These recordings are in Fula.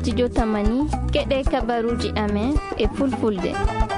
studio Tamani keɗe kabaruji amen e fulfulde.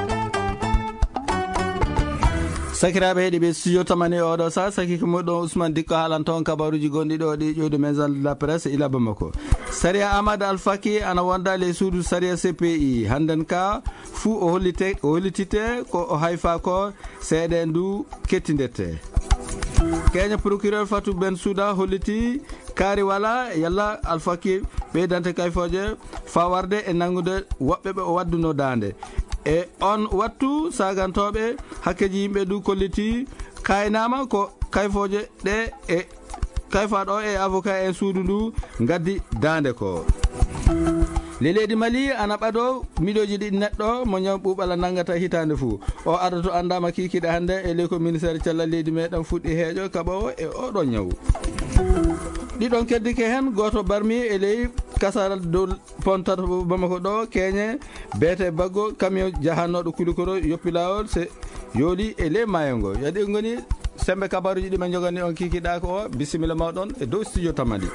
sakiraɓe heeɗiɓe studio Tamani oɗo sa saki ko muɗum Ousmane Dikko haalan toon kabaruji gonɗi ɗo ɗi ƴewde maison de la presse ila Bamako. Saria Amadou Alfaki ana wonda le suudu Saria CPI hannden ka fuu o hollitite ko o hayfa ko seeɗen du kettidette. Kenya procureur Fatou Bensouda holliti kaari wala yalla Alfaki ɓeydante kayfoje fawarde e nangude woɓɓe ɓe o wadduno dande e on wattu sagantoɓe hakkeji yimɓe du kolliti kaynama ko kayfoje ɗe e kayfaɗo e avocat e suudu ndu gaddi dande ko. leydi Mali ana ɓaɗo miɗoji ɗi neɗɗo mo ñaw ɓuuɓala nangata hitande fuu o adato andama kikiɗe hande e ley ko ministére cellal leydi meɗen fuɗɗi heeƴo kaɓawo e oɗo ñaw. ɗiɗon keddike hen goto barmi e ley kasara dow pontat Bamako ɗo keñe beete baggo camion jahannoɗo Kulikoro yoppi lawol se yooli e ley maayo ngo. yadi goni sembe kabaruji ɗi men jogani on kikiɗa ko o bisimilla mawɗon e dow studio Tamani.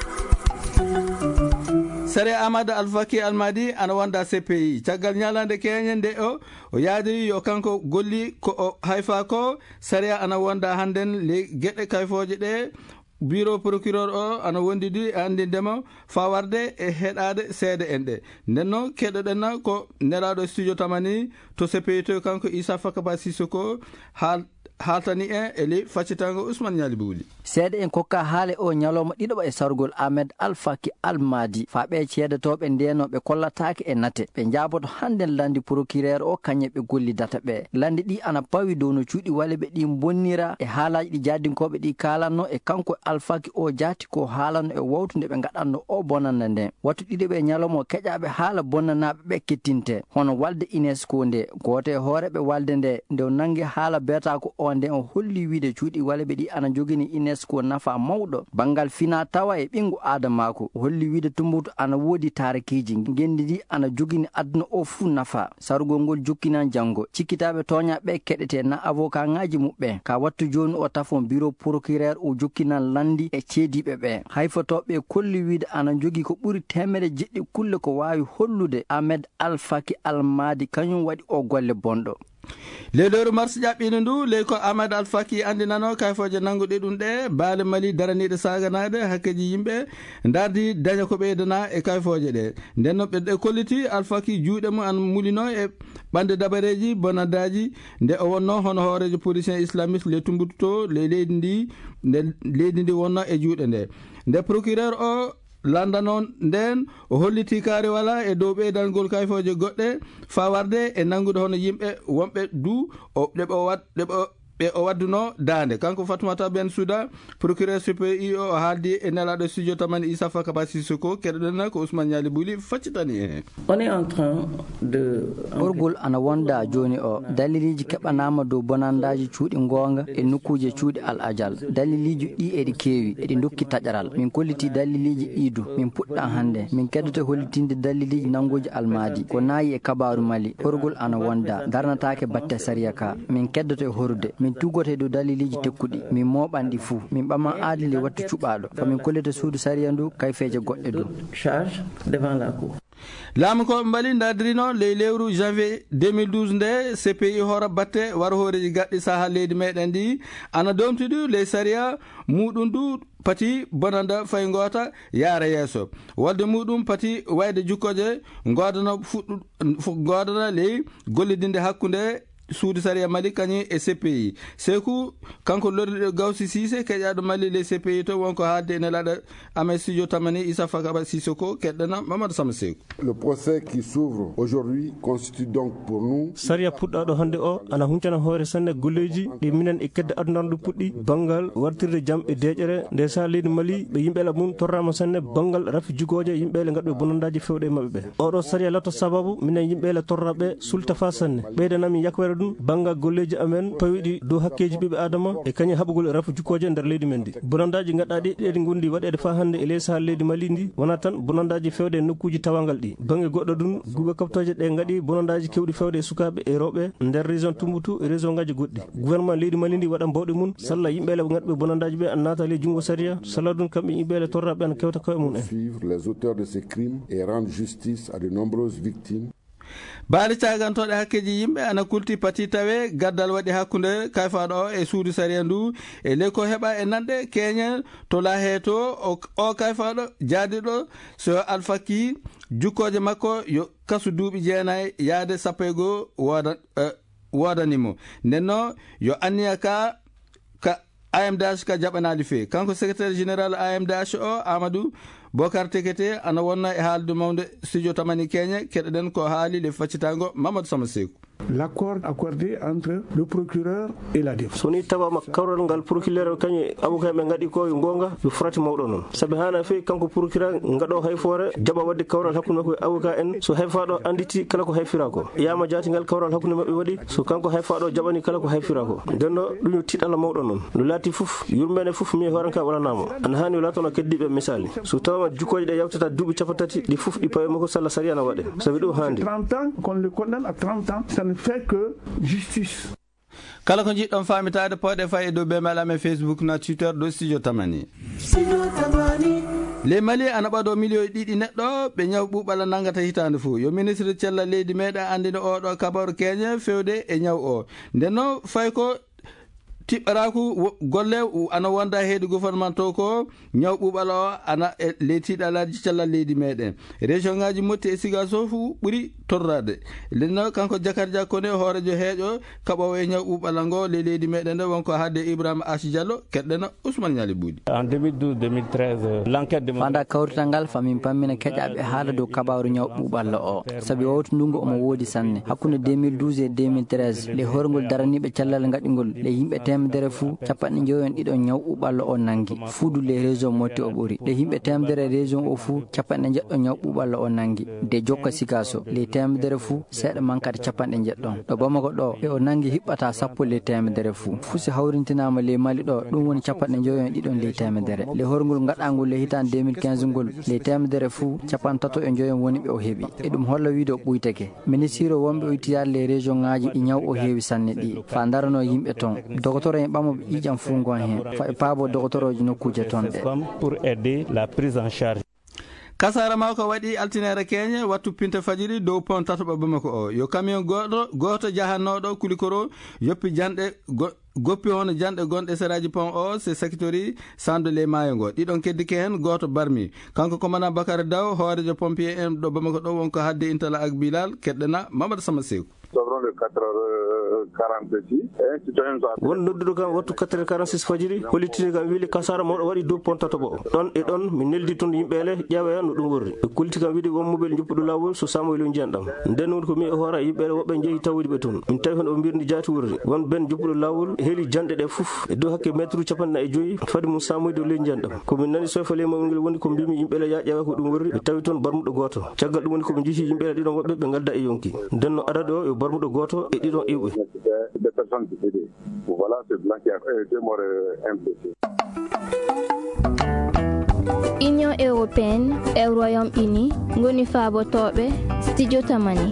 Sare Amadou Alfaki Almadi ana wonda CPI caggal ñalande keñe nde o yaadiri yo kanko golli ko o hayfa ko saria ana wonda hannden le gueɗe kayfoje ɗe bureau procureur o ana wondidi andindema fawarde e heɗade seede en ɗe nden noon keɗoɗenna ko nelaɗo studio Tamani to CPI to kanko Issa Fakaba Sissoko haltani en e ley faccitango Ousmane Ñali Bouly. seede en kokka haale o ñalawma ɗiɗoɓa e sargol Ahmed Alfaki Almadi fa ɓe ceedetoɓe ndeno ɓe kollataki e nate ɓe jaaboto hannden landi procureur o kañe ɓe gollidata ɓe landi ɗi ana pawi dow no cuuɗi wale ɓe ɗi bonnira e haalaji ɗi jadinkoɓe ɗi kalanno e kanko Alfaki o jaati ko haalanno e wawtude ɓe gaɗanno o bonande nde wattu ɗiɗoɓe ñalawma keƴaɓe haala bonnanaɓe ɓe kettinte hono walde UNESCO nde goto e hooreɓe walde nde nde nangi haala beeta ko o nde o holli wiide cuuɗi wale ɓe ɗi ana jogini UNESCO nafa mawɗo bangal fina tawa e ɓingu adamako holli wiide tumbutu ana woodi taarikiji gendidi ana jogini aduna o fuu nafa sarugol ngol jukkinan janggo cikkitaɓe toñaɓe keɗete na avocat ngaji muɓɓe ka wattu joni o tafon bureau procureur o jukkinan landi e ceediɓe ɓe hayfotoɓe kolli wiide ana jogui ko ɓuuri temere jeɗɗi kulle ko wawi hollude Ahmed Alfaki Almadi kañum waɗi o golle bonɗo. lewru mars ƴaɓɓino ndu ley ko Ahmed Alfaki andinano kayfoje nanguɗe ɗum ɗe baale Mali daraniɗe saganade hakkeji yimɓe dardi daña ko ɓeydana e kayfoje ɗe ndenno ɓe kolliti Alfaki juuɗe mum an mulino e ɓande dabareji bonadaji nde o wonno hono hoorejo politicien islamiste le tumbututo le leydi ndi wonno e juuɗe nde procureur o landano nden o holliti kaari wala e dow ɓeydangol kayfoje goɗɗe fawarde e nangude hono yimɓe wonɓe du ɓe o wadduno dande kanko Fatoumata Bensouda procureur CPI o haaldi e nelaɗo studio Tamani Issa Fakaba Sissoko keɗoɗen ko Ousmane Ñali Bouly faccitani en. On est en train de ɓorgol ana wonda joni o daliliji keɓanama dow bonandaji cuuɗi gonga e nokkuje cuuɗi al ajal daliliji ɗi eɗi keewi eɗi dokki taƴaral min kolliti daliliji ɗidu min puɗɗa hande min keddote hollitinde daliliji nanguji Almadi ko nayi e kabaru Mali ɓorgol ana wonda darnatake batte saria ka min keddote horde min tugote dow daliliji tekkuɗi min moɓanɗi fuu min ɓama aadili wattu cuɓaɗo famin kollita suudu saria ndu kayfeje goɗɗe du charge devant la cour. laamu ko mbali dadirino ley lewru janvier 2012 nde CPI hoora batte waro hooreji gaɗɗi saha leydi meɗen ɗi ana domtiɗi ley saria muɗum du pati bonanda fay gota yaara yeeso walde muɗum pati wayde jukkoje godana ley gollidinde hakkude suudu saria Mali kañum e CPI Sekou kanko lordiɗo Gawsi Cissé keƴaɗo Mali le CPI to wonko haalde e nelaɗo amen studio Tamani Issa Fakaba Sissoko keɗɗana Mamadou Sama Sekou. Le procès qui s'ouvre aujourd'hui constitue donc pour nous saria puɗɗaɗo hande o ana huncana hoore sanne golleji ɗi minen e kedde adunardu puɗɗi bangal wartirde jaam e deƴere nde sa leydi Mali ɓe yimɓele mum torrama sanne bangal rafi jugoje yimɓele gaɗɓe bonandaji fewɗe e mabɓe ɓe oɗo saria latto sababu minen yimɓele torraɓe sulta fa sanne ɓeydanami yakwere ɗum banggal golleji amen pawiɗi dow hakkeji ɓiɓe adama e kañum haɓugol rafu jukkoje e nder leydi men ndi. bonandaji gaɗɗaɗi ɗeɗi gondi waɗede fa hande e ley sahal leydi Mali ndi wona tan bonandaji fewde e nokkuji tawangal ɗi. banggue goɗɗo ɗum guuɓe kaptoje ɗe gaɗi bonandaji kewɗi fewde e sukaɓe e rewɓe nder région Tumboutou e région ngaji goɗɗi. gouvernement leydi Mali ndi waɗa mbawɗe mum salla yimɓele ɓe ganduɓe bonandaji ɓe an naata ley junggo saria salla ɗum kamɓe yimɓele torraɓe an kewta kawe mum en. Suivre les auteurs de ces crimes et rendre justice à de nombreuses victimes. baali cagantoɗe hakkeji yimɓe ana kulti pati tawe gaddal waɗi hakkude kayfaɗo o e suudu saria ndu e ley ko heɓa e nanɗe keñe to laahe to o kayfaɗo jaadiɗo so alfaki jukkoje makko yo kasu duuɓi 9 yaade 11 wodanimo nenno yo anniya ka AMDH ka jaɓanali fe kanko secrétaire général AMDH o Amadou Bokar Tekete ana wonna e haalde mawde studio tamani Kenya keɗoɗen ko haali le faccitango Mamadou Sama Sekou. L'accord accordé entre le procureur et la défense. soni tawama kawral ngal procureur kañe avocat ɓe gaɗi ko gonga yo frati mawɗo noon saabi hana fewi kanko procureur gaɗo hayfore jaɓa wadde kawral hakkude makko e avocat en so hayfaɗo anditi kala ko hayfira ko yama jatingal kawral hakkude mabɓe waɗi so kanko hayfaɗo jaɓani kala ko hayfira ko ndenno ɗum yo tiɗala mawɗo noon no laati foof yurmene foof mi horanka walanamo ana hani o laatono keddiɓe misali so tawama jukkoje ɗe yawtata duuɓi capatati ɗi foof ɗi pawe makko salla sari ana waɗe saabi ɗum handi 30 ans qu'on le condamne à 30 ans ça ne fait que justice. kala ko jiɗɗon famitade poɗe fayi dow bemel amen Facebook na Twitter do studio tamani. le Mali ana ɓaɗo million ɗiɗi neɗɗo ɓe ñaw ɓuɓala nangata hitande fou yo ministre cellal leydi meɗen andino oɗo kabaru Kenya fewde e ñaw o ndenno fay ko tiɓɓaraku golle ana wonda heedi gouvernement to ko ñaw ɓuɓala o ana e ley tiɗalaji cellal leydi meɗen région ngaji motti e Sigasso fu ɓuuri torrade lenno kanko Jakardia Kone hoorejo heeƴo kaɓowo e ñaw ɓuɓala ngo ley leydi meɗen nde wonko hadde Ibrahima Achi Diallo keɗɗeno Ousmane Niali Boudi. En 2012-2013 l'enquête de fanda kawrital ngal famin pammina keƴaɓe haala dow kabaru ñaw ɓuɓalla o saabi wawtu ndungu omo woodi sanne hakkude 2012 e 2013 le horgol daraniɓe cellal gaɗigol le yimɓe temedere fuu capanɗe joyon ɗiɗon ñaw ɓuɓalla o nangi fuudu le région motti o ɓuuri le yimɓe temedere région o fuu capanɗe jeɗɗo ñaw ɓuɓalla o nangi de jokka Sigasso le temedere fuu seeɗa mankade capanɗe jeɗɗon ɗo Bamako ɗo ɓe o nangi hiɓɓata sappo le temedere fuu si hawrintinama le Mali ɗo ɗum woni capanɗe joyon ɗiɗon le temedere le horgol gaɗangol le hitande 2015 ngol le temedere fuu capantato e joyon woni ɓe o heeɓi e ɗum holla wiide o ɓuytake ministre o wonɓe o ittiyade le région ngaji ɗi ñaw o heewi sanne ɗi fa darano yimɓe ton docteur en ɓamoɓe ƴiƴam fuu gon hen fa e paabo docteur oji nokkuje ton ɗe pour aider la prise en charge. kasara mawko waɗi altinere Kenya wattu pinte fajiri dow pont tatoɓa Bamako o yo camion goto jahannoɗo kulikoro yoppi janɗe goppi hono janɗe gonɗe seraji pont o se sectori sande le maayo ngo ɗiɗon keddike hen goto barmi kanko commandant Bakary Daw hoorejo pompier en ɗo Bamako ɗo wonko hadde intala ak Bilal keɗɗena Mamadou Sama Sekou. won nodduɗo kam wattu 4h46 fajiri politique kam wiili kasara mawɗo waɗi dow pont tatoɓo o ɗon e ɗon mi neldi toon yimɓele ƴeewa no ɗum worri e kulti kam wiide won moɓel juppuɗo lawol so samoylo jiyan ɗam nden woni ko mi e hoora yimɓele woɓɓe jeehi tawude ɓe toon min tawi hono ɓe mbirdi jaati worri won ben juppuɗo lawol heeli janɗe ɗe foof e dow hakke métre 45 fadi mum samoyde ley jiyan ɗam komin nani soyfale mawol ngel woni ko mbimi yimɓele ya ƴeewa ko ɗum worri ɓe tawi toon barmuɗo goto caggal ɗum woni koɓe jeehi yimɓele ɗiɗon woɓɓe ɓe galda e yonki nden no arade o yo barmuɗo goto e ɗiɗon iwɓe. Voilà, c'est blanc qui a été mort impliqué. Union européenne et Royaume-Uni ngoni faabotoɓe studio tamani.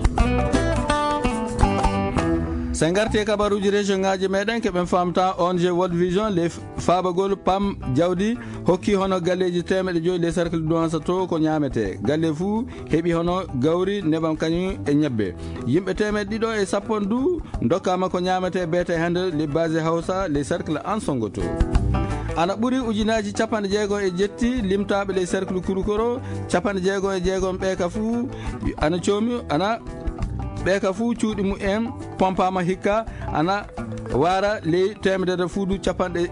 sen garti e kabaruji région ngaji meɗen keɓen famta ONG World Vision le faabagol pam jawdi hokki hono galleji 500 les cercle douance to ko ñamete galle fuu heeɓi hono gawri nebam kañum e ñebbe yimɓe 100 e sappon du dokkama ko ñamete beete hande les base hausa les cercle en songo to ana ɓuuri ujunaji 6 limtaɓe les cercle kurukoro 6 ɓeeka fuu ana coomi ana ɓeeka fuu cuuɗi mumen pompama hikka ana wara ley 100 fuu du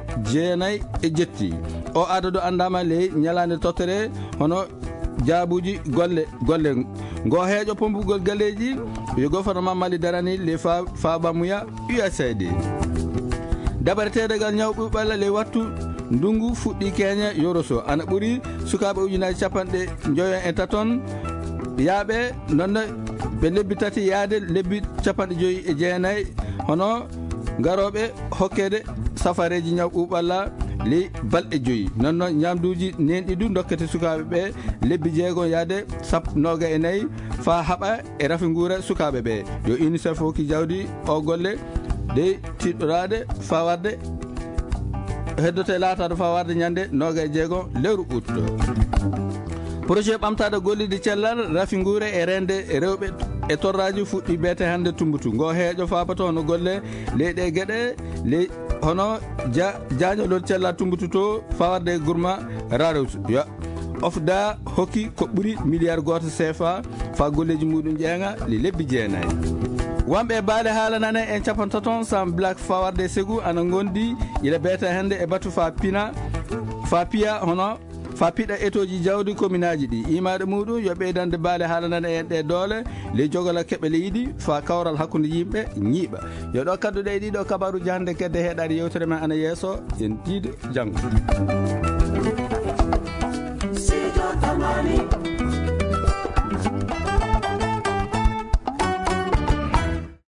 9 o adadu andama ley ñalande tottere hono jaabuji golle ngo heeƴo pompugol galleji yo gouvernement Mali darani le fabamuya USAID daɓaretedegal ñaw ɓuɓɓalla ley wattu ndungu fuɗɗi Kenya yoroso ana ɓuuri sukaɓe ujunaji 9 yaaɓe nonne ɓe lebbi tati yaade lebbi 59 hono garoɓe hokkede safareji ñaw ɓuuɓalla ley balɗe 5 nonnoon ñamduji nenɗi du dokkete sukaɓe ɓe lebbi 6 yaade 24 fa haaɓa e rafi guura sukaɓe ɓe yo UNICEF hokki jawdi o golle de tiɗɗorade fa warde heddote laatade fa warde ñande 26 lewru août projet ɓamtade gollide cellal rafi guura e rende rewɓe e torraji fuɗɗi beete hande Tumbutu ngo heeƴo fabato hono golle leyɗe gueɗe ley hono jañolol cellal Tumbutu to fawarde gourma Rarewtu yo ofda hokki ko ɓuuri milliard goto CFA fa golleji muɗum ƴeeŋa le lebbi 9 wonɓe baale haalanane en capantaton sam black fawarde Ségou ana gondi ila beete hande e batu fa piya hono fa piɗa etoji jawdi commune aji ɗi imaɗe muɗum yo ɓeydande baale haalanane en ɗe doole ley jogola keɓe leydi fa kawral hakkude yimɓe ñiiɓa yo ɗo kadduɗe ɗiɗo kabaruji hande kedde heeɗade yewtere men ana yeeso en tiide janggo.